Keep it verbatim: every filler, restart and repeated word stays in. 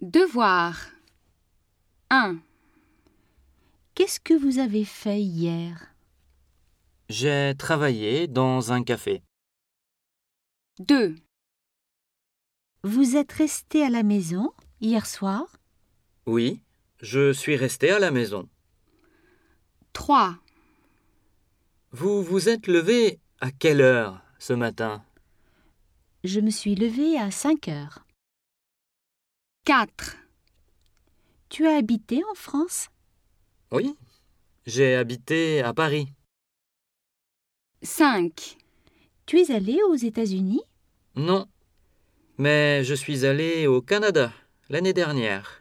Devoir. un. Qu'est-ce que vous avez fait hier? J'ai travaillé dans un café. deux. Vous êtes resté à la maison hier soir? Oui, je suis resté à la maison. trois. Vous vous êtes levé à quelle heure ce matin? Je me suis levée à cinq heures. quatre. Tu as habité en France? Oui, j'ai habité à Paris. cinq. Tu es allé aux États-Unis? Non, mais je suis allé au Canada l'année dernière.